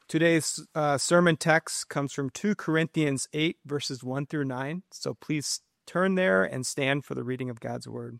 Today's sermon text comes from 2 Corinthians 8, verses 1 through 9. So please turn there and stand for the reading of God's word.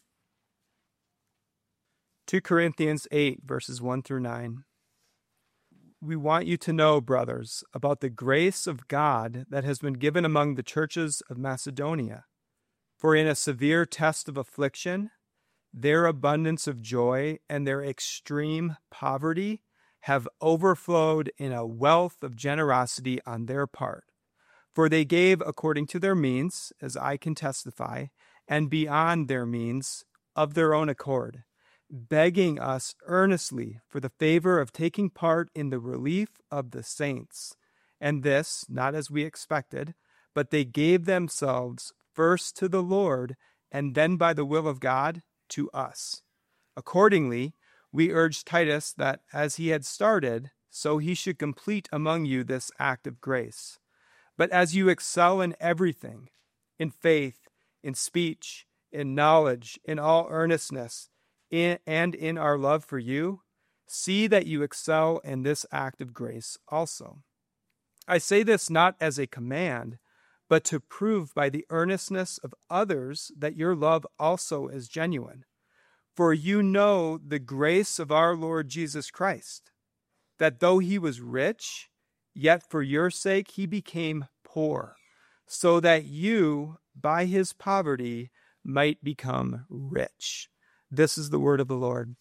2 Corinthians 8, verses 1 through 9. We want you to know, brothers, about the grace of God that has been given among the churches of Macedonia. For in a severe test of affliction, their abundance of joy and their extreme poverty have overflowed in a wealth of generosity on their part. For they gave according to their means, as I can testify, and beyond their means, of their own accord, begging us earnestly for the favor of taking part in the relief of the saints. And this, not as we expected, but they gave themselves first to the Lord, and then by the will of God, to us. Accordingly, we urged Titus that as he had started, so he should complete among you this act of grace. But as you excel in everything, in faith, in speech, in knowledge, in all earnestness, and in our love for you, see that you excel in this act of grace also. I say this not as a command, but to prove by the earnestness of others that your love also is genuine. For you know the grace of our Lord Jesus Christ, that though he was rich, yet for your sake he became poor, so that you, by his poverty, might become rich. This is the word of the Lord.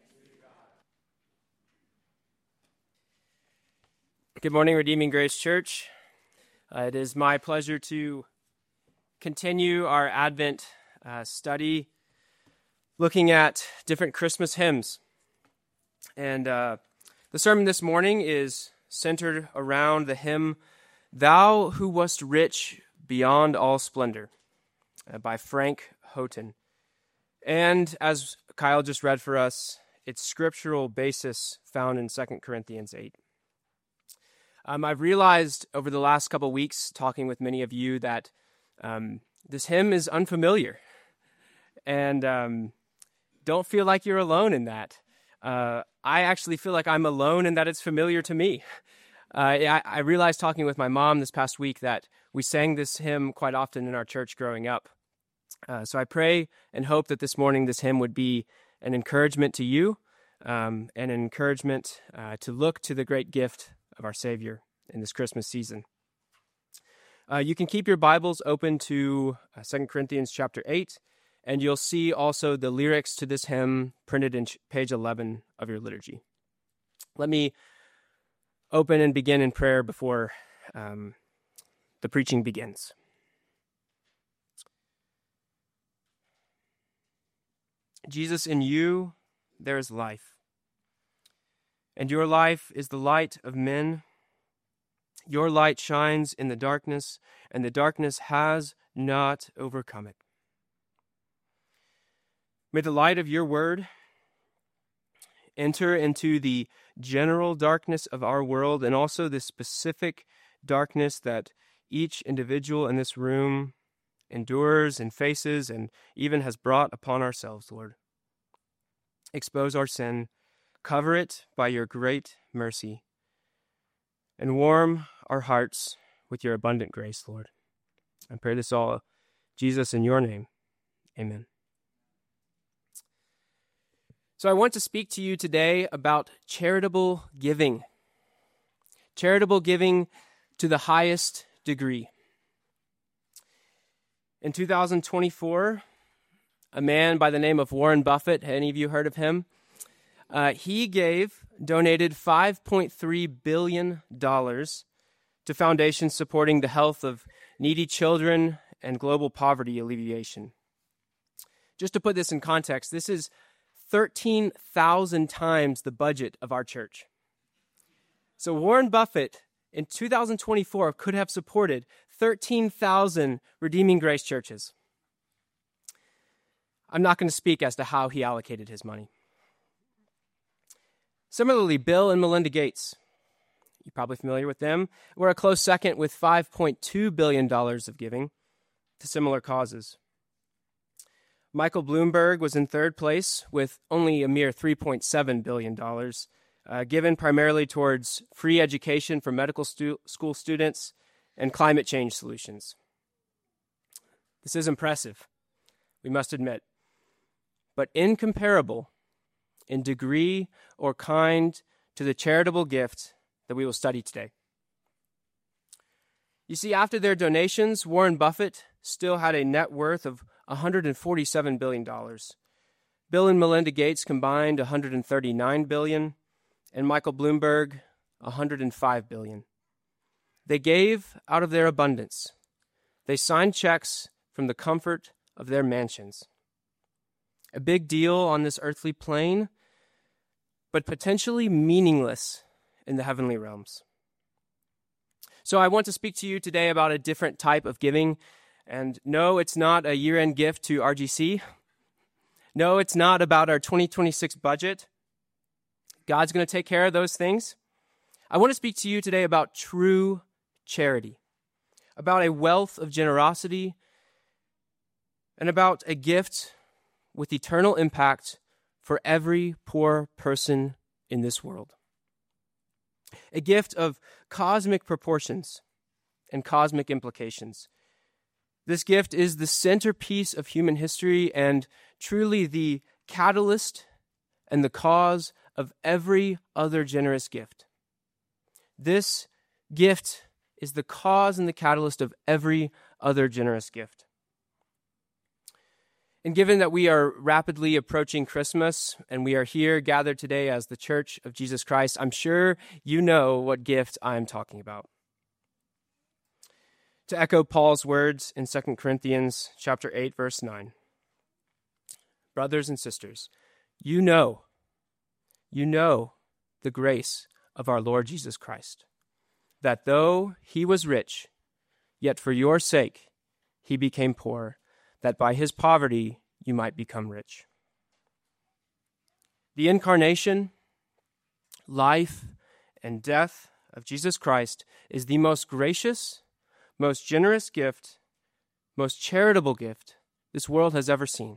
Good morning, Redeeming Grace Church. It is my pleasure to continue our Advent study looking at different Christmas hymns. And the sermon this morning is centered around the hymn, Thou Who Wast Rich Beyond All Splendor, by Frank Houghton. And as Kyle just read for us, its scriptural basis found in 2 Corinthians 8. I've realized over the last couple of weeks, talking with many of you, that this hymn is unfamiliar. And don't feel like you're alone in that. I actually feel like I'm alone in that it's familiar to me. I realized talking with my mom this past week that we sang this hymn quite often in our church growing up. So I pray and hope that this morning this hymn would be an encouragement to you, and an encouragement to look to the great gift of our Savior in this Christmas season. You can keep your Bibles open to 2 Corinthians chapter 8, and you'll see also the lyrics to this hymn printed in page 11 of your liturgy. Let me open and begin in prayer before the preaching begins. Jesus, in you there is life, and your life is the light of men. Your light shines in the darkness, and the darkness has not overcome it. May the light of your word enter into the general darkness of our world, and also the specific darkness that each individual in this room endures and faces and even has brought upon ourselves, Lord. Expose our sin, cover it by your great mercy, and warm our hearts with your abundant grace, Lord. I pray this all, Jesus, in your name. Amen. So I want to speak to you today about charitable giving. Charitable giving to the highest degree. In 2024, a man by the name of Warren Buffett, any of you heard of him? He donated $5.3 billion to foundations supporting the health of needy children and global poverty alleviation. Just to put this in context, this is 13,000 times the budget of our church. So Warren Buffett in 2024 could have supported 13,000 Redeeming Grace churches. I'm not going to speak as to how he allocated his money. Similarly, Bill and Melinda Gates, you're probably familiar with them, were a close second with $5.2 billion of giving to similar causes. Michael Bloomberg was in third place with only a mere $3.7 billion given primarily towards free education for medical school students and climate change solutions. This is impressive, we must admit, but incomparable in degree or kind to the charitable gift that we will study today. You see, after their donations, Warren Buffett still had a net worth of $147 billion. Bill and Melinda Gates combined $139 billion, and Michael Bloomberg $105 billion. They gave out of their abundance. They signed checks from the comfort of their mansions. A big deal on this earthly plane, but potentially meaningless in the heavenly realms. So I want to speak to you today about a different type of giving. And no, it's not a year-end gift to RGC. No, it's not about our 2026 budget. God's going to take care of those things. I want to speak to you today about true charity, about a wealth of generosity, and about a gift with eternal impact for every poor person in this world. A gift of cosmic proportions and cosmic implications. This gift is the centerpiece of human history and truly the catalyst and the cause of every other generous gift. This gift is the cause and the catalyst of every other generous gift. And given that we are rapidly approaching Christmas and we are here gathered today as the Church of Jesus Christ, I'm sure you know what gift I'm talking about. To echo Paul's words in 2 Corinthians chapter 8, verse 9. Brothers and sisters, you know the grace of our Lord Jesus Christ, that though he was rich, yet for your sake he became poor, that by his poverty you might become rich. The incarnation, life, and death of Jesus Christ is the most gracious, most generous gift, most charitable gift this world has ever seen.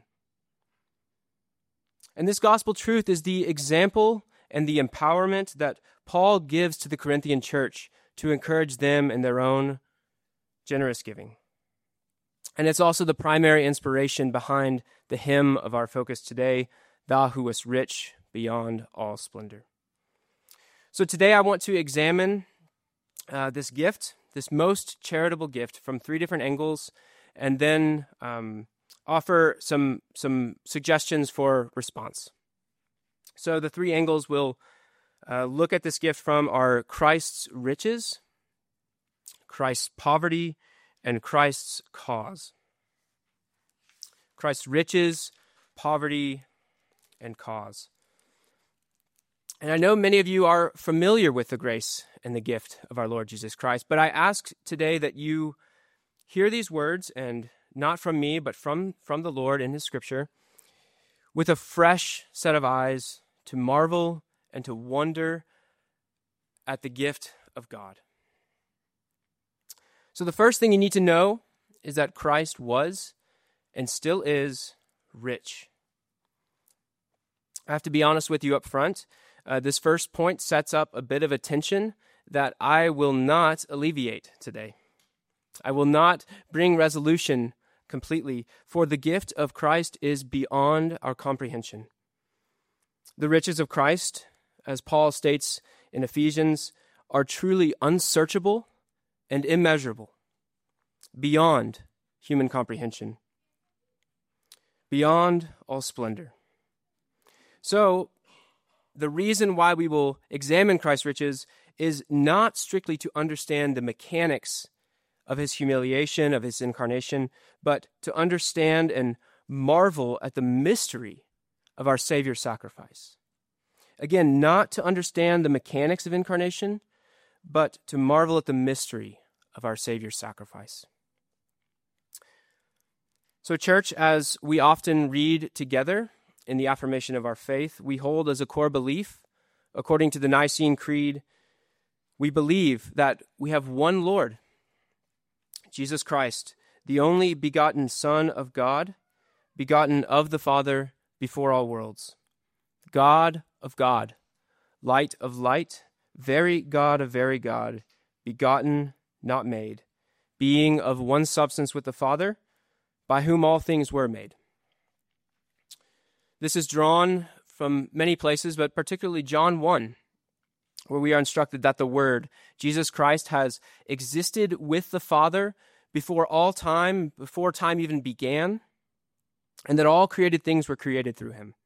And this gospel truth is the example and the empowerment that Paul gives to the Corinthian church to encourage them in their own generous giving. And it's also the primary inspiration behind the hymn of our focus today, Thou who wast rich beyond all splendor. So today I want to examine this gift, this most charitable gift, from three different angles, and then offer some suggestions for response. So the three angles will look at this gift from are Christ's riches, Christ's poverty, and Christ's cause. Christ's riches, poverty, and cause. And I know many of you are familiar with the grace and the gift of our Lord Jesus Christ, but I ask today that you hear these words, and not from me, but from the Lord in his scripture, with a fresh set of eyes to marvel and to wonder at the gift of God. So the first thing you need to know is that Christ was and still is rich. I have to be honest with you up front. This first point sets up a bit of a tension that I will not alleviate today. I will not bring resolution completely, for the gift of Christ is beyond our comprehension. The riches of Christ, as Paul states in Ephesians, are truly unsearchable and immeasurable, beyond human comprehension, beyond all splendor. So, the reason why we will examine Christ's riches is not strictly to understand the mechanics of his humiliation, of his incarnation, but to understand and marvel at the mystery of our Savior's sacrifice. Again, not to understand the mechanics of incarnation, but to marvel at the mystery of our Savior's sacrifice. So, church, as we often read together in the affirmation of our faith, we hold as a core belief, according to the Nicene Creed, we believe that we have one Lord, Jesus Christ, the only begotten Son of God, begotten of the Father before all worlds, God of God, light of light, very God of very God, begotten, not made, being of one substance with the Father, by whom all things were made. This is drawn from many places, but particularly John 1, where we are instructed that the Word, Jesus Christ, has existed with the Father before all time, before time even began, and that all created things were created through him.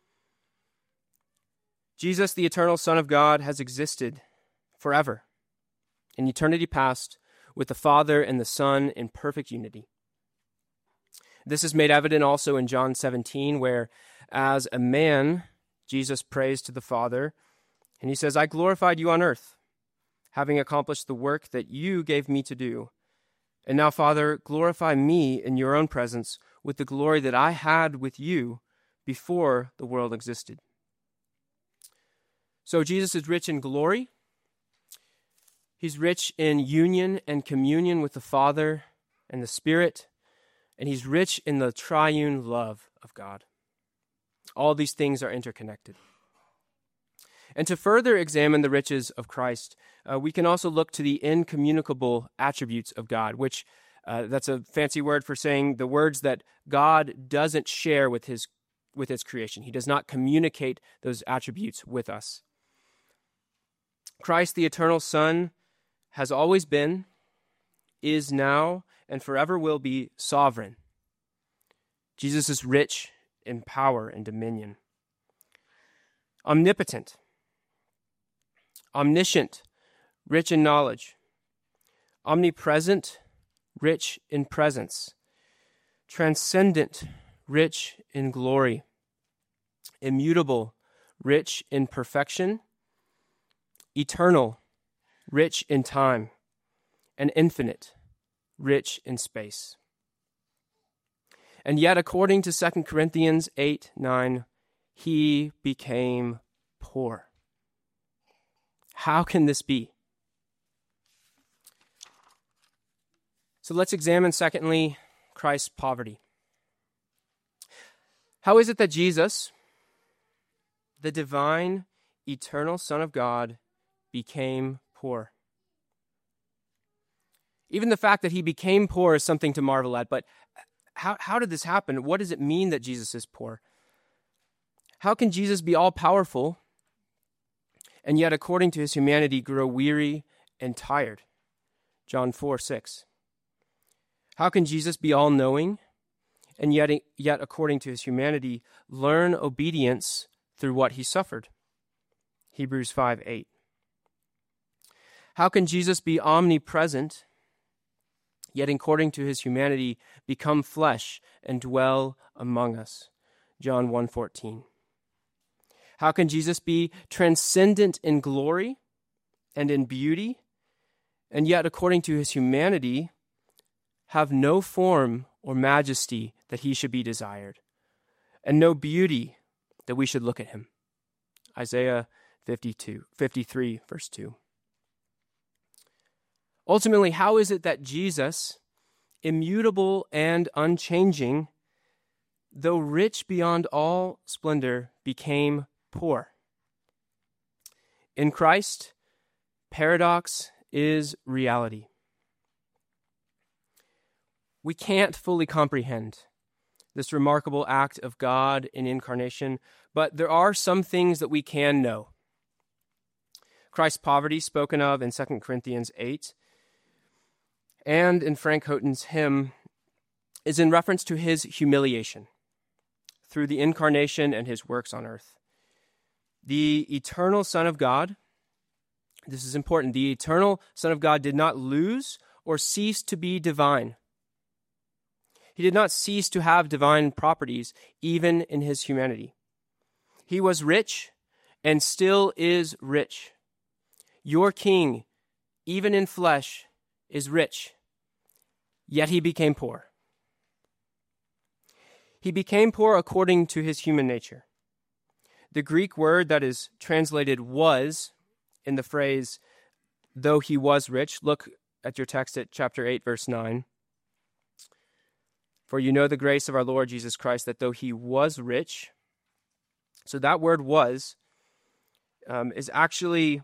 Jesus, the eternal Son of God, has existed forever, in eternity past, with the Father and the Son in perfect unity. This is made evident also in John 17, where as a man, Jesus prays to the Father, and he says, I glorified you on earth, having accomplished the work that you gave me to do. And now, Father, glorify me in your own presence with the glory that I had with you before the world existed. So Jesus is rich in glory. He's rich in union and communion with the Father and the Spirit. And he's rich in the triune love of God. All these things are interconnected. And to further examine the riches of Christ, we can also look to the incommunicable attributes of God, which that's a fancy word for saying the words that God doesn't share with his creation. He does not communicate those attributes with us. Christ, the eternal Son, has always been, is now, and forever will be sovereign. Jesus is rich in power and dominion. Omnipotent, omniscient, rich in knowledge. Omnipresent, rich in presence. Transcendent, rich in glory. Immutable, rich in perfection. Eternal, rich in time. And infinite, rich in space. And yet, according to 2 Corinthians 8:9, he became poor. How can this be? So let's examine, secondly, Christ's poverty. How is it that Jesus, the divine, eternal Son of God, became poor? Even the fact that he became poor is something to marvel at, but how did this happen? What does it mean that Jesus is poor? How can Jesus be all-powerful and yet, according to his humanity, grow weary and tired? John 4:6. How can Jesus be all-knowing and yet, according to his humanity, learn obedience through what he suffered? Hebrews 5:8. How can Jesus be omnipresent, yet according to his humanity, become flesh and dwell among us? John 1:14. How can Jesus be transcendent in glory and in beauty, and yet according to his humanity, have no form or majesty that he should be desired, and no beauty that we should look at him? Isaiah 53, verse 2. Ultimately, how is it that Jesus, immutable and unchanging, though rich beyond all splendor, became poor? In Christ, paradox is reality. We can't fully comprehend this remarkable act of God in incarnation, but there are some things that we can know. Christ's poverty, spoken of in 2 Corinthians 8, and in Frank Houghton's hymn, is in reference to his humiliation through the incarnation and his works on earth. The eternal Son of God, this is important, the eternal Son of God did not lose or cease to be divine. He did not cease to have divine properties, even in his humanity. He was rich and still is rich. Your King, even in flesh, is rich, yet he became poor. He became poor according to his human nature. The Greek word that is translated was in the phrase, though he was rich, look at your text at chapter 8, verse 9. For you know the grace of our Lord Jesus Christ, that though he was rich, so that word was, is actually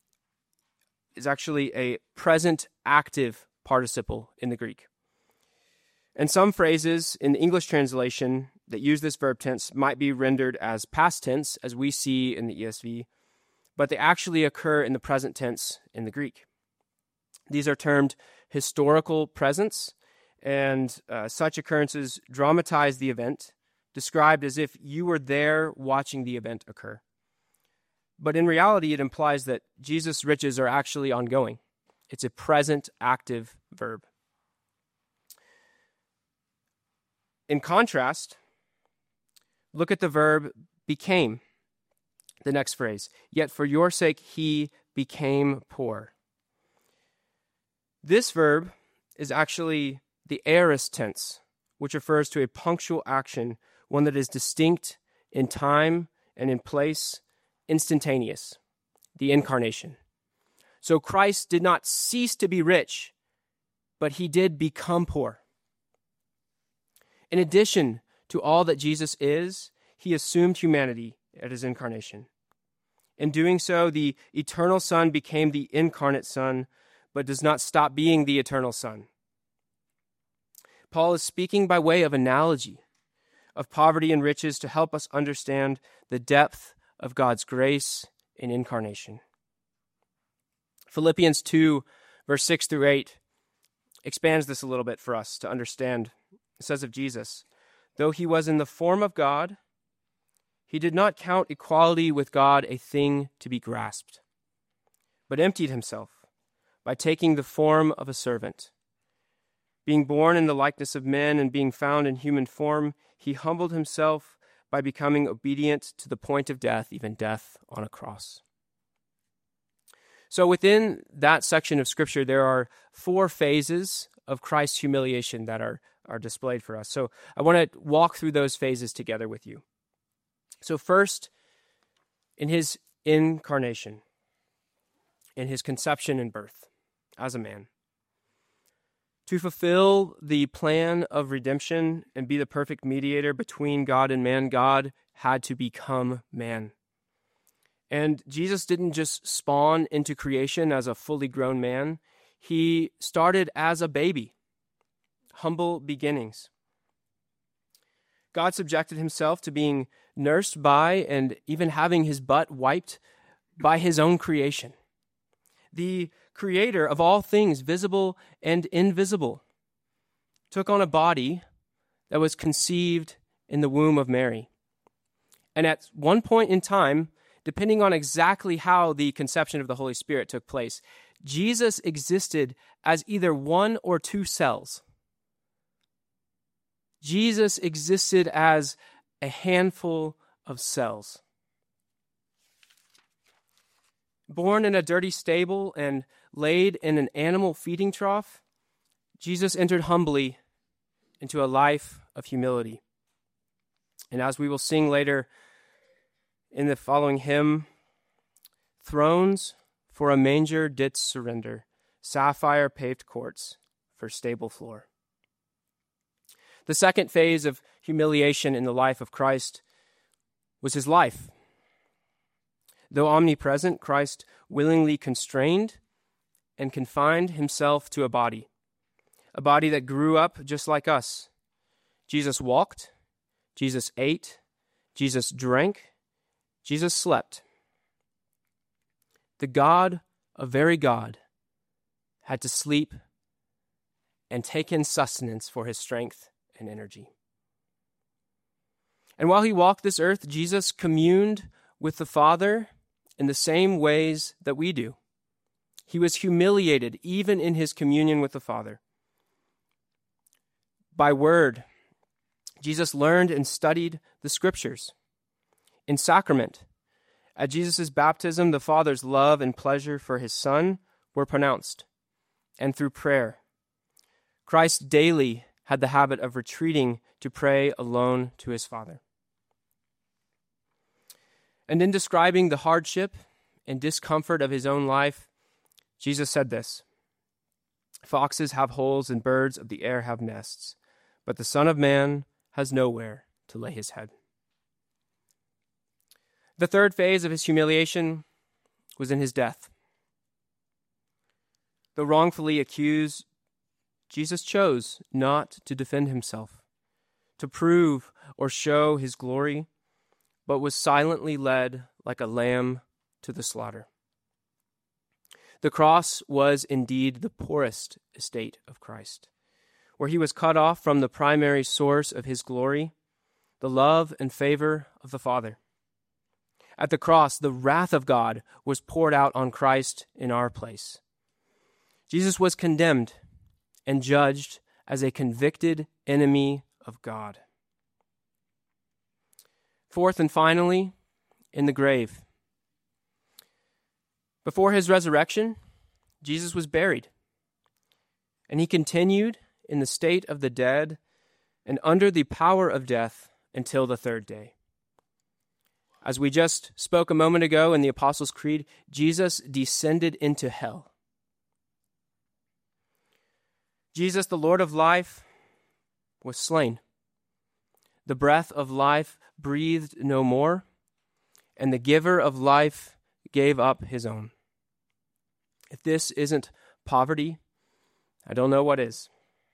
a present active participle in the Greek. And some phrases in the English translation that use this verb tense might be rendered as past tense, as we see in the ESV, but they actually occur in the present tense in the Greek. These are termed historical presents, and such occurrences dramatize the event, described as if you were there watching the event occur. But in reality, it implies that Jesus' riches are actually ongoing. It's a present active verb. In contrast, look at the verb became, the next phrase. Yet for your sake he became poor. This verb is actually the aorist tense, which refers to a punctual action, one that is distinct in time and in place, instantaneous, the incarnation. So Christ did not cease to be rich, but he did become poor. In addition to all that Jesus is, he assumed humanity at his incarnation. In doing so, the eternal Son became the incarnate Son, but does not stop being the eternal Son. Paul is speaking by way of analogy of poverty and riches to help us understand the depth of God's grace in incarnation. Philippians 2, verse 6 through 8 expands this a little bit for us to understand. It says of Jesus, though he was in the form of God, he did not count equality with God a thing to be grasped, but emptied himself by taking the form of a servant. Being born in the likeness of men and being found in human form, he humbled himself by becoming obedient to the point of death, even death on a cross. So within that section of Scripture, there are 4 phases of Christ's humiliation that are displayed for us. So I want to walk through those phases together with you. So first, in his incarnation, in his conception and birth as a man, to fulfill the plan of redemption and be the perfect mediator between God and man, God had to become man. And Jesus didn't just spawn into creation as a fully grown man. He started as a baby. Humble beginnings. God subjected himself to being nursed by and even having his butt wiped by his own creation. The creator of all things, visible and invisible, took on a body that was conceived in the womb of Mary. And at one point in time, depending on exactly how the conception of the Holy Spirit took place, Jesus existed as either 1 or 2 cells. Jesus existed as a handful of cells. Born in a dirty stable and laid in an animal feeding trough, Jesus entered humbly into a life of humility. And as we will sing later in the following hymn, thrones for a manger didst surrender, sapphire paved courts for stable floor. The second phase of humiliation in the life of Christ was his life. Though omnipresent, Christ willingly constrained and confined himself to a body that grew up just like us. Jesus walked, Jesus ate, Jesus drank, Jesus slept. The God, a very God, had to sleep and take in sustenance for his strength and energy. And while he walked this earth, Jesus communed with the Father in the same ways that we do. He was humiliated even in his communion with the Father. By word, Jesus learned and studied the Scriptures. In sacrament, at Jesus' baptism, the Father's love and pleasure for his Son were pronounced. And through prayer, Christ daily had the habit of retreating to pray alone to his Father. And in describing the hardship and discomfort of his own life, Jesus said this, "Foxes have holes and birds of the air have nests, but the Son of Man has nowhere to lay his head." The third phase of his humiliation was in his death. Though wrongfully accused, Jesus chose not to defend himself, to prove or show his glory, but was silently led like a lamb to the slaughter. The cross was indeed the poorest estate of Christ, where he was cut off from the primary source of his glory, the love and favor of the Father. At the cross, the wrath of God was poured out on Christ in our place. Jesus was condemned and judged as a convicted enemy of God. Fourth and finally, in the grave. Before his resurrection, Jesus was buried, and he continued in the state of the dead and under the power of death until the third day. As we just spoke a moment ago in the Apostles' Creed, Jesus descended into hell. Jesus, the Lord of life, was slain. The breath of life breathed no more, and the giver of life gave up his own. If this isn't poverty, I don't know what is.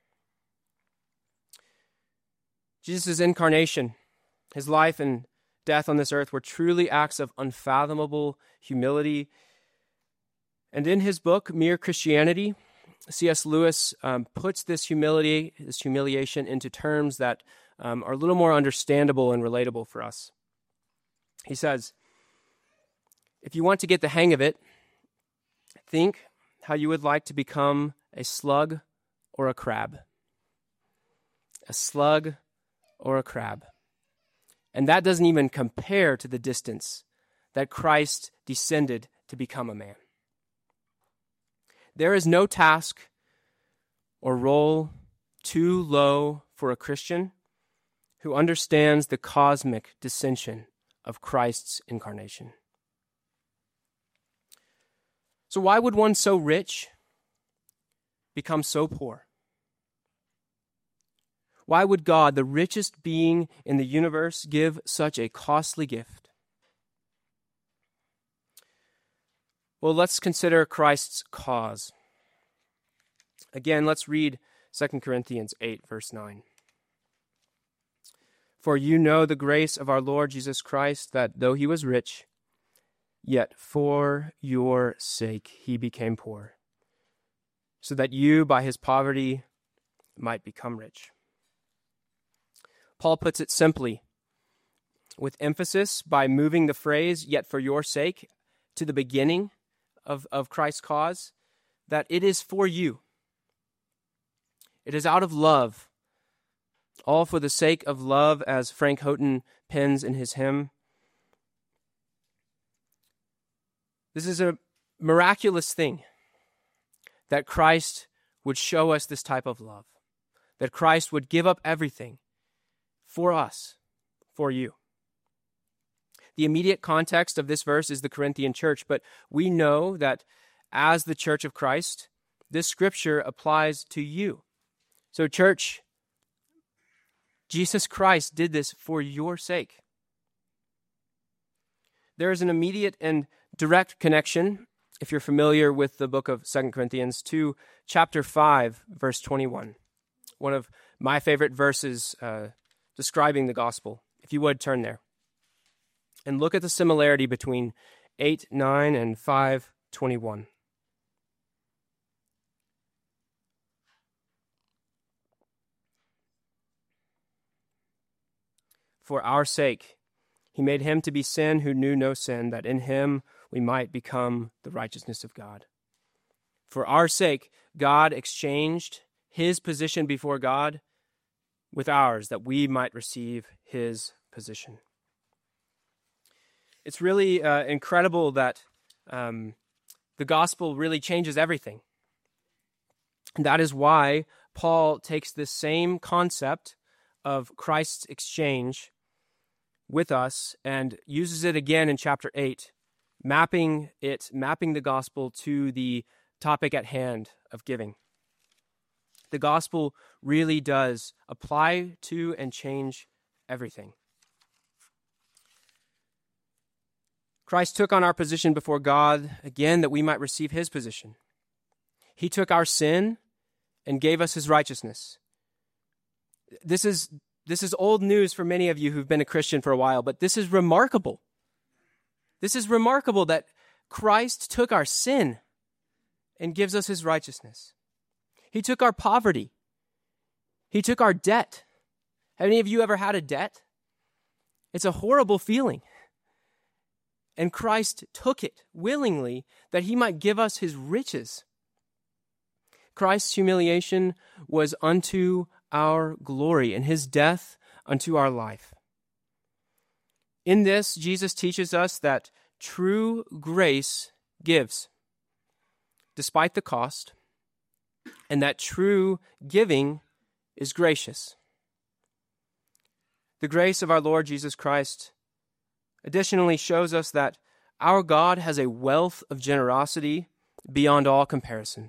Jesus' incarnation, his life and death on this earth were truly acts of unfathomable humility. And in his book, Mere Christianity, C.S. Lewis puts this humiliation into terms that are a little more understandable and relatable for us. He says, if you want to get the hang of it, think how you would like to become a slug or a crab. A slug or a crab. And that doesn't even compare to the distance that Christ descended to become a man. There is no task or role too low for a Christian who understands the cosmic dissension of Christ's incarnation. So why would one so rich become so poor? Why would God, the richest being in the universe, give such a costly gift? Well, let's consider Christ's cause. Again, let's read 2 Corinthians 8, verse 9. For you know the grace of our Lord Jesus Christ, that though he was rich, yet for your sake he became poor, so that you by his poverty might become rich. Paul puts it simply, with emphasis, by moving the phrase, yet for your sake, to the beginning of Christ's cause, that it is for you. It is out of love, all for the sake of love, as Frank Houghton pens in his hymn. This is a miraculous thing that Christ would show us this type of love, that Christ would give up everything for us, for you. The immediate context of this verse is the Corinthian church, but we know that as the church of Christ, this scripture applies to you. So church, Jesus Christ did this for your sake. There is an immediate and direct connection, if you're familiar with the book of 2 Corinthians, to chapter 5, verse 21. One of my favorite verses describing the gospel. If you would, turn there. And look at the similarity between 8:9 and 5:21. For our sake, he made him to be sin who knew no sin, that in him we might become the righteousness of God. For our sake, God exchanged his position before God with ours, that we might receive his position. It's really incredible that the gospel really changes everything. And that is why Paul takes this same concept of Christ's exchange with us and uses it again in chapter 8, mapping the gospel to the topic at hand of giving. The gospel really does apply to and change everything. Christ took on our position before God again that we might receive his position. He took our sin and gave us his righteousness. This is old news for many of you who've been a Christian for a while, but this is remarkable. This is remarkable that Christ took our sin and gives us his righteousness. He took our poverty. He took our debt. Have any of you ever had a debt? It's a horrible feeling. And Christ took it willingly that he might give us his riches. Christ's humiliation was unto our glory, and his death unto our life. In this, Jesus teaches us that true grace gives, despite the cost, and that true giving is gracious. The grace of our Lord Jesus Christ additionally shows us that our God has a wealth of generosity beyond all comparison.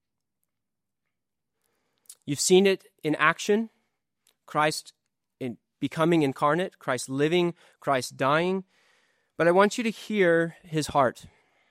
You've seen it in action, Christ in becoming incarnate, Christ living, Christ dying. But I want you to hear his heart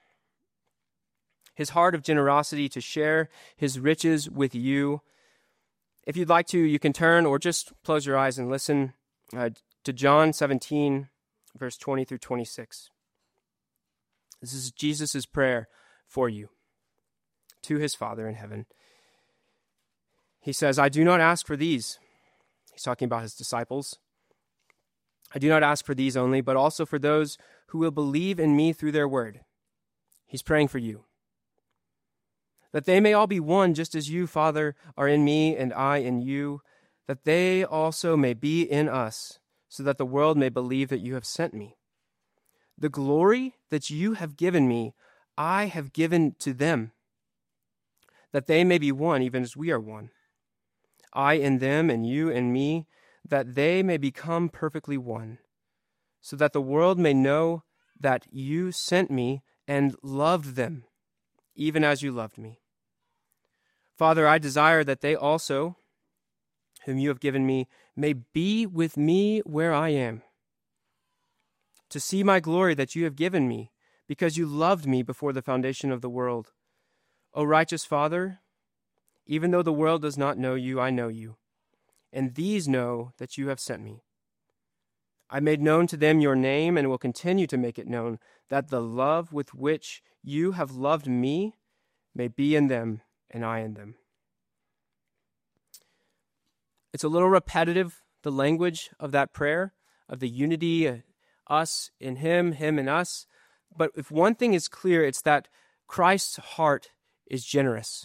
of generosity to share his riches with you. If you'd like to, you can turn or just close your eyes and listen to John 17, verse 20 through 26. This is Jesus' prayer for you to his Father in heaven. He says, I do not ask for these. He's talking about his disciples. I do not ask for these only, but also for those who will believe in me through their word. He's praying for you. That they may all be one, just as you, Father, are in me and I in you, that they also may be in us, so that the world may believe that you have sent me. The glory that you have given me, I have given to them, that they may be one, even as we are one. I in them and you in me, that they may become perfectly one, so that the world may know that you sent me and loved them, even as you loved me. Father, I desire that they also, whom you have given me, may be with me where I am, to see my glory that you have given me, because you loved me before the foundation of the world. O righteous Father, even though the world does not know you, I know you, and these know that you have sent me. I made known to them your name and will continue to make it known, that the love with which you have loved me may be in them and I in them. It's a little repetitive, the language of that prayer, of the unity, us in him in us. But if one thing is clear, it's that Christ's heart is generous.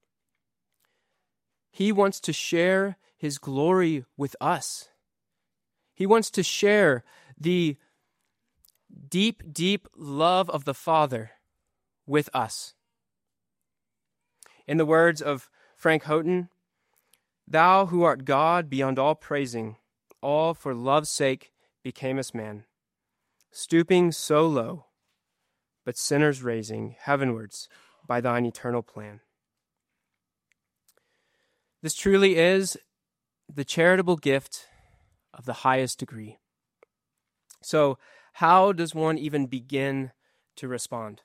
He wants to share his glory with us. He wants to share the deep, deep love of the Father with us. In the words of Frank Houghton, thou who art God beyond all praising, all for love's sake becamest man, stooping so low, but sinners raising heavenwards by thine eternal plan. This truly is the charitable gift of the highest degree. So, how does one even begin to respond?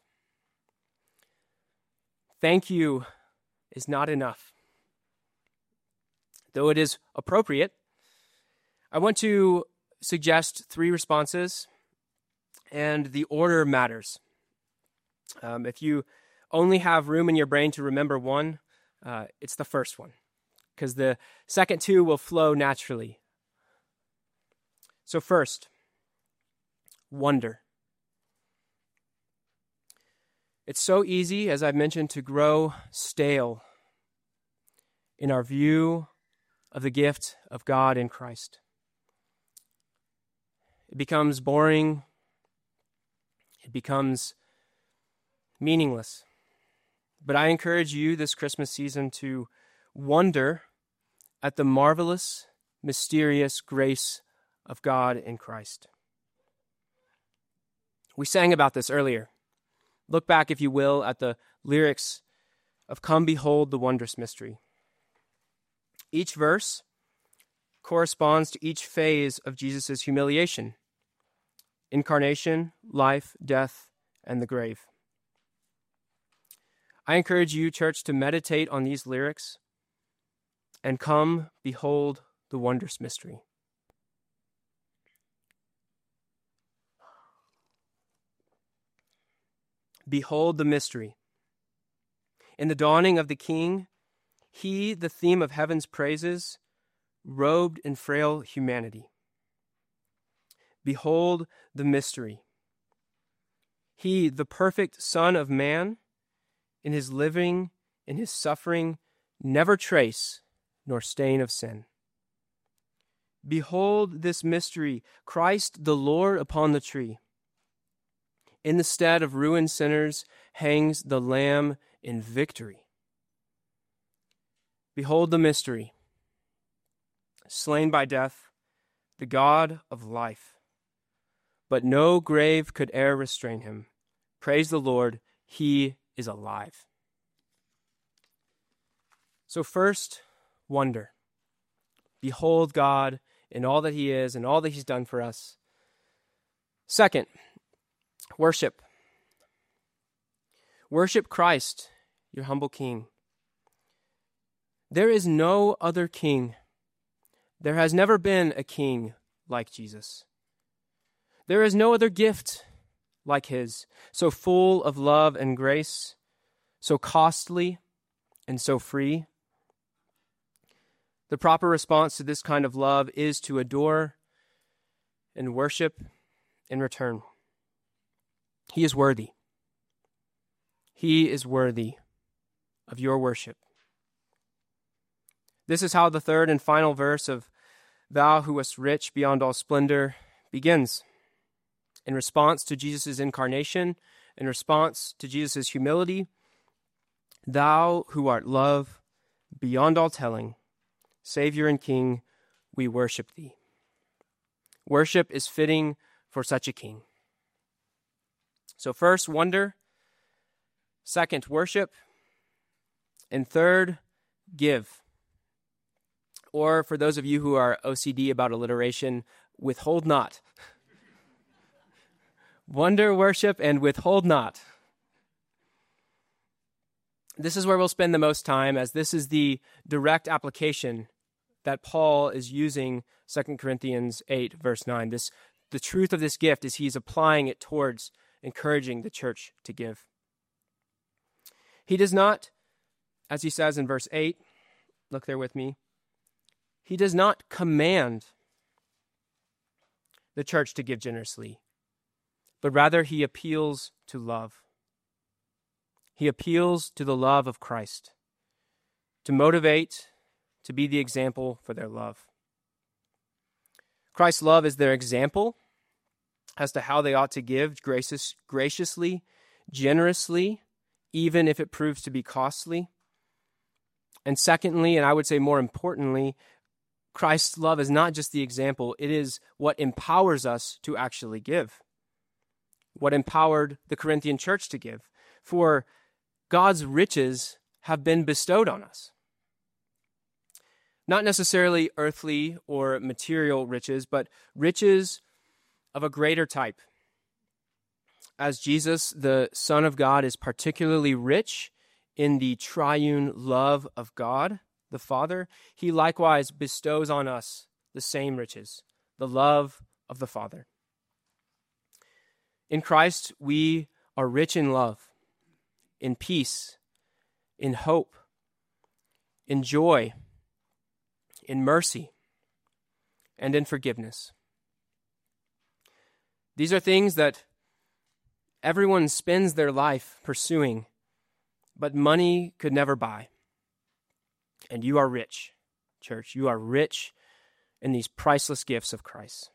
Thank you is not enough. Though it is appropriate, I want to suggest 3 responses, and the order matters. If you only have room in your brain to remember one, it's the first one, because the second 2 will flow naturally. So first, wonder. It's so easy, as I've mentioned, to grow stale in our view of the gift of God in Christ. It becomes boring. It becomes meaningless. But I encourage you this Christmas season to wonder at the marvelous, mysterious grace of God in Christ. We sang about this earlier. Look back, if you will, at the lyrics of Come Behold the Wondrous Mystery. Each verse corresponds to each phase of Jesus' humiliation. incarnation, life, death, and the grave. I encourage you, church, to meditate on these lyrics and come behold the wondrous mystery. Behold the mystery. In the dawning of the King, he, the theme of heaven's praises, robed in frail humanity. Behold the mystery. He, the perfect Son of Man, in his living, in his suffering, never trace nor stain of sin. Behold this mystery, Christ the Lord upon the tree. In the stead of ruined sinners hangs the Lamb in victory. Behold the mystery. Slain by death, the God of life. But no grave could e'er restrain him. Praise the Lord, he is alive. So first, wonder. Behold God in all that he is and all that he's done for us. Second, worship. Worship Christ, your humble King. There is no other king. There has never been a king like Jesus. There is no other gift like his, so full of love and grace, so costly and so free. The proper response to this kind of love is to adore and worship in return. He is worthy. He is worthy of your worship. This is how the third and final verse of Thou who wast rich beyond all splendor begins. In response to Jesus' incarnation, in response to Jesus' humility, Thou who art love beyond all telling, Savior and King, we worship thee. Worship is fitting for such a king. So first, wonder. Second, worship. And third, give. Or for those of you who are OCD about alliteration, withhold not. Wonder, worship, and withhold not. This is where we'll spend the most time, as this is the direct application that Paul is using 2 Corinthians 8, verse 9. The truth of this gift is he's applying it towards encouraging the church to give. He does not, as he says in verse 8, look there with me, he does not command the church to give generously, but rather he appeals to love. He appeals to the love of Christ, to motivate, to be the example for their love. Christ's love is their example as to how they ought to give graciously, generously, even if it proves to be costly. And secondly, and I would say more importantly, Christ's love is not just the example, it is what empowers us to actually give. What empowered the Corinthian church to give. For God's riches have been bestowed on us. Not necessarily earthly or material riches, but riches of a greater type. As Jesus, the Son of God, is particularly rich in the triune love of God, the Father, he likewise bestows on us the same riches, the love of the Father. In Christ, we are rich in love, in peace, in hope, in joy, in mercy, and in forgiveness. These are things that everyone spends their life pursuing, but money could never buy. And you are rich, church. You are rich in these priceless gifts of Christ.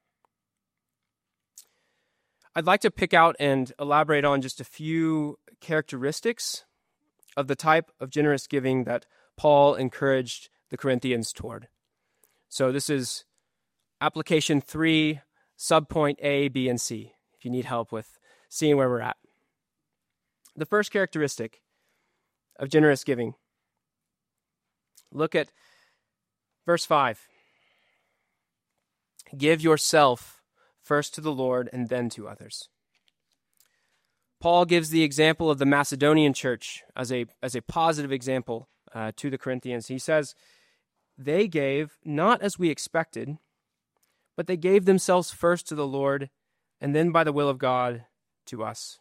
I'd like to pick out and elaborate on just a few characteristics of the type of generous giving that Paul encouraged the Corinthians toward. So this is application 3, subpoint A, B, and C, if you need help with seeing where we're at. The first characteristic of generous giving. Look at verse 5. Give yourself first to the Lord and then to others. Paul gives the example of the Macedonian church as a positive example to the Corinthians. He says, they gave not as we expected, but they gave themselves first to the Lord and then by the will of God to us.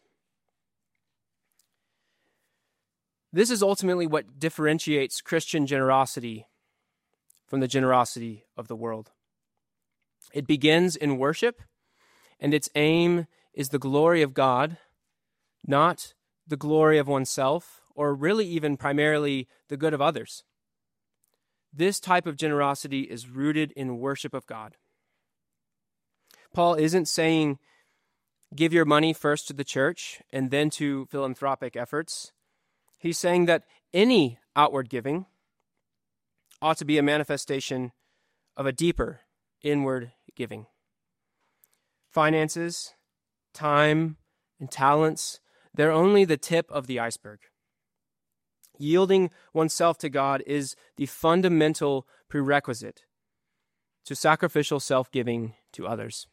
This is ultimately what differentiates Christian generosity from the generosity of the world. It begins in worship, and its aim is the glory of God, not the glory of oneself, or really even primarily the good of others. This type of generosity is rooted in worship of God. Paul isn't saying give your money first to the church and then to philanthropic efforts. He's saying that any outward giving ought to be a manifestation of a deeper inward giving. Finances, time, and talents, they're only the tip of the iceberg. Yielding oneself to God is the fundamental prerequisite to sacrificial self-giving to others.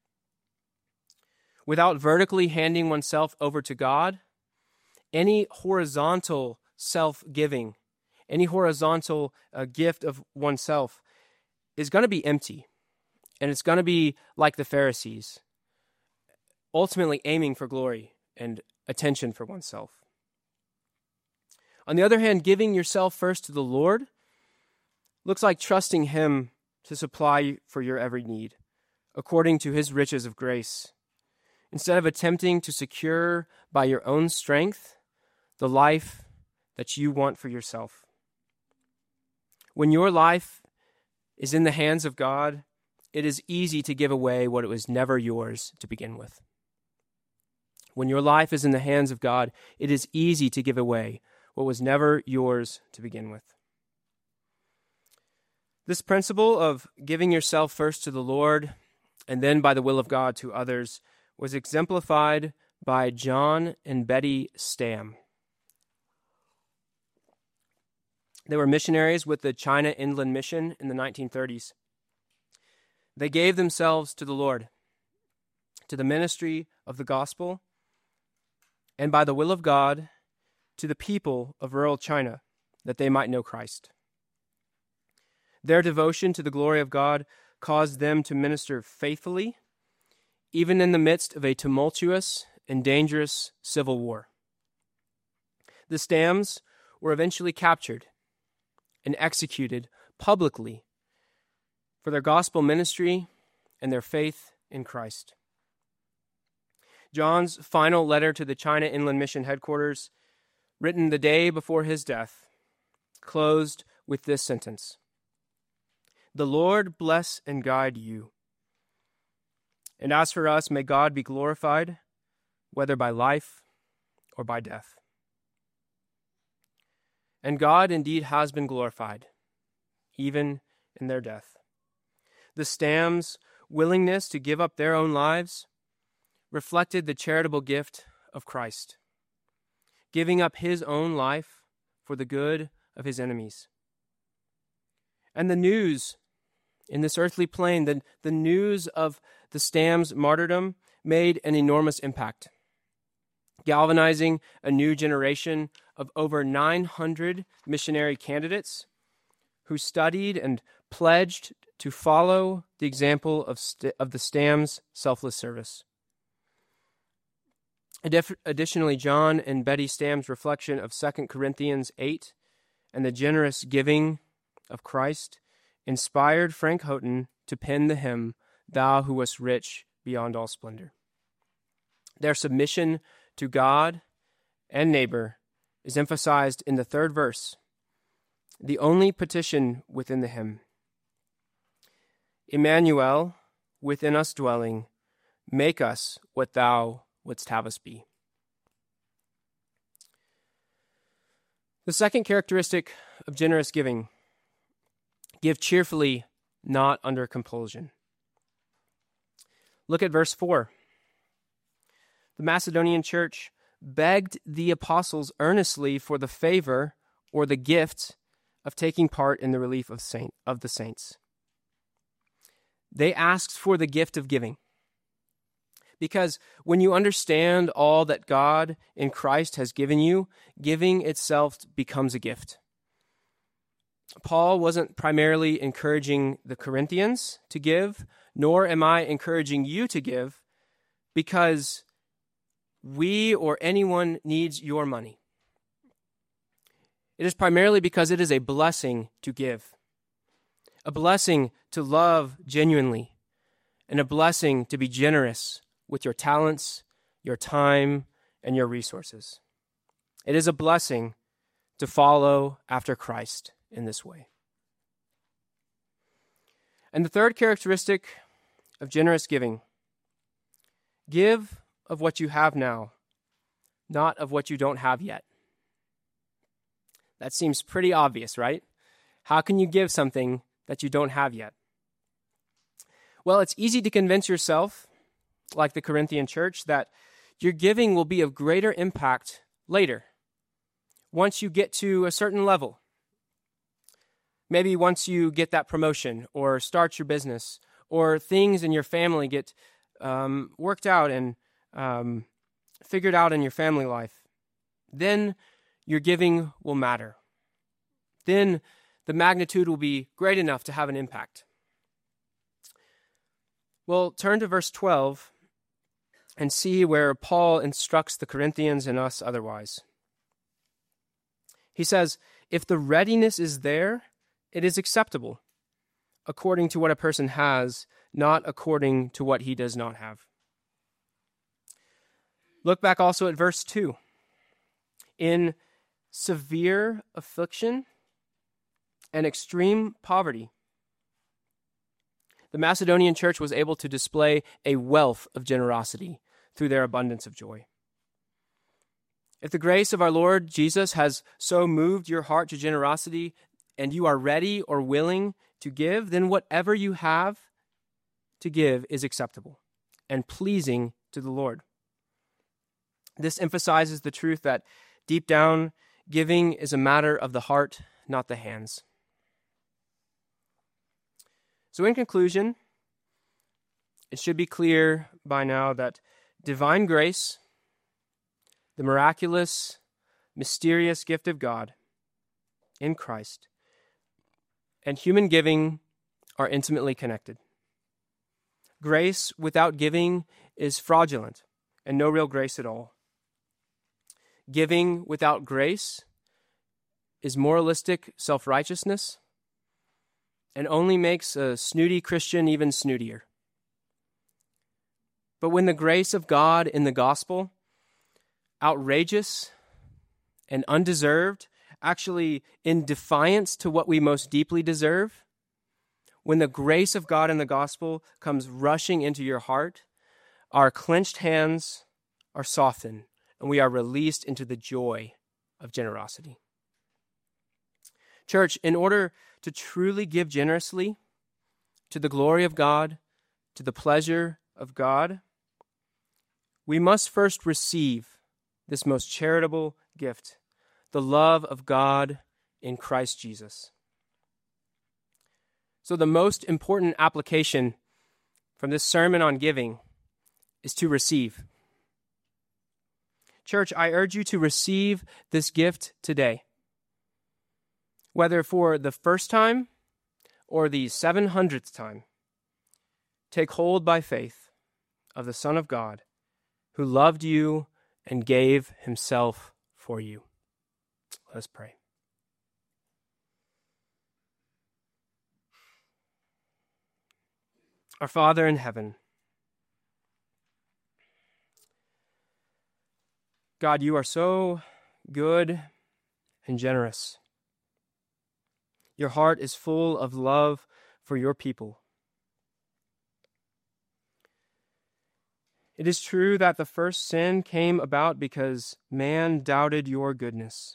Without vertically handing oneself over to God, any horizontal self-giving, any horizontal gift of oneself is going to be empty. And it's going to be like the Pharisees, ultimately aiming for glory and attention for oneself. On the other hand, giving yourself first to the Lord looks like trusting Him to supply for your every need, according to His riches of grace, instead of attempting to secure by your own strength the life that you want for yourself. When your life is in the hands of God, it is easy to give away what it was never yours to begin with. When your life is in the hands of God, it is easy to give away what was never yours to begin with. This principle of giving yourself first to the Lord and then by the will of God to others was exemplified by John and Betty Stam. They were missionaries with the China Inland Mission in the 1930s. They gave themselves to the Lord, to the ministry of the gospel, and by the will of God, to the people of rural China, that they might know Christ. Their devotion to the glory of God caused them to minister faithfully, even in the midst of a tumultuous and dangerous civil war. The Stams were eventually captured and executed publicly for their gospel ministry and their faith in Christ. John's final letter to the China Inland Mission headquarters, written the day before his death, closed with this sentence: "The Lord bless and guide you. And as for us, may God be glorified, whether by life or by death." And God indeed has been glorified, even in their death. The Stams' willingness to give up their own lives reflected the charitable gift of Christ, giving up his own life for the good of his enemies. And the news in this earthly plane, the news of the Stams' martyrdom made an enormous impact, galvanizing a new generation of over 900 missionary candidates who studied and pledged to follow the example of the Stams' selfless service. Additionally, John and Betty Stam's reflection of 2 Corinthians 8 and the generous giving of Christ inspired Frank Houghton to pen the hymn, "Thou Who Wast Rich Beyond All Splendor." Their submission to God and neighbor is emphasized in the third verse, the only petition within the hymn. "Emmanuel, within us dwelling, make us what thou wouldst have us be." The second characteristic of generous giving: give cheerfully, not under compulsion. Look at verse 4. The Macedonian church begged the apostles earnestly for the favor or the gift of taking part in the relief of the saints. They asked for the gift of giving. Because when you understand all that God in Christ has given you, giving itself becomes a gift. Paul wasn't primarily encouraging the Corinthians to give, nor am I encouraging you to give, because we or anyone needs your money. It is primarily because it is a blessing to give, a blessing to love genuinely, and a blessing to be generous with your talents, your time, and your resources. It is a blessing to follow after Christ in this way. And the third characteristic of generous giving: give of what you have now, not of what you don't have yet. That seems pretty obvious, right? How can you give something that you don't have yet? Well, it's easy to convince yourself, like the Corinthian church, that your giving will be of greater impact later, once you get to a certain level. Maybe once you get that promotion or start your business, or things in your family get worked out and figured out in your family life. Then your giving will matter. Then the magnitude will be great enough to have an impact. Well, turn to verse 12 and see where Paul instructs the Corinthians and us otherwise. He says, if the readiness is there, it is acceptable, according to what a person has, not according to what he does not have. Look back also at verse 2. In severe affliction and extreme poverty, the Macedonian church was able to display a wealth of generosity through their abundance of joy. If the grace of our Lord Jesus has so moved your heart to generosity, and you are ready or willing to give, then whatever you have to give is acceptable and pleasing to the Lord. This emphasizes the truth that deep down, giving is a matter of the heart, not the hands. So in conclusion, it should be clear by now that divine grace, the miraculous, mysterious gift of God in Christ, and human giving are intimately connected. Grace without giving is fraudulent and no real grace at all. Giving without grace is moralistic self-righteousness and only makes a snooty Christian even snootier. But when the grace of God in the gospel, outrageous and undeserved, actually in defiance to what we most deeply deserve, when the grace of God in the gospel comes rushing into your heart, our clenched hands are softened and we are released into the joy of generosity. Church, in order to truly give generously to the glory of God, to the pleasure of God, we must first receive this most charitable gift, the love of God in Christ Jesus. So the most important application from this sermon on giving is to receive. Church, I urge you to receive this gift today. Whether for the first time or the 700th time, take hold by faith of the Son of God who loved you and gave himself for you. Let us pray. Our Father in heaven, God, you are so good and generous. Your heart is full of love for your people. It is true that the first sin came about because man doubted your goodness.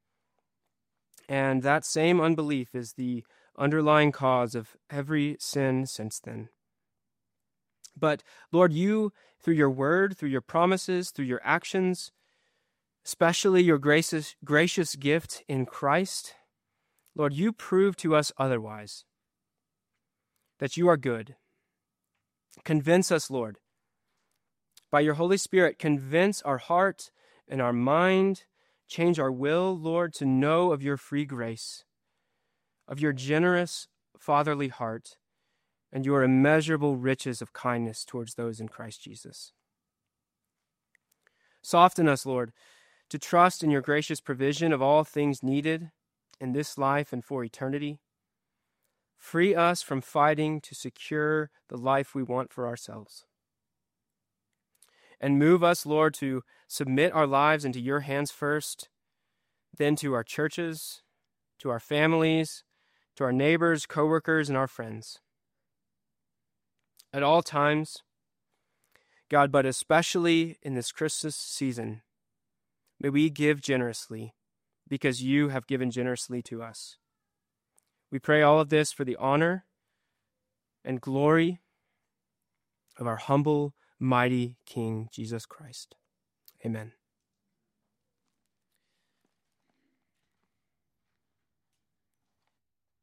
And that same unbelief is the underlying cause of every sin since then. But Lord, you, through your word, through your promises, through your actions, especially your gracious gift in Christ, Lord, you prove to us otherwise, that you are good. Convince us, Lord, By your Holy Spirit, convince our heart and our mind, change our will, Lord, to know of your free grace, of your generous fatherly heart, and your immeasurable riches of kindness towards those in Christ Jesus. Soften us, Lord, to trust in your gracious provision of all things needed in this life and for eternity. Free us from fighting to secure the life we want for ourselves. And move us, Lord, to submit our lives into your hands first, then to our churches, to our families, to our neighbors, coworkers, and our friends. At all times, God, but especially in this Christmas season, may we give generously because you have given generously to us. We pray all of this for the honor and glory of our humble, mighty King, Jesus Christ. Amen.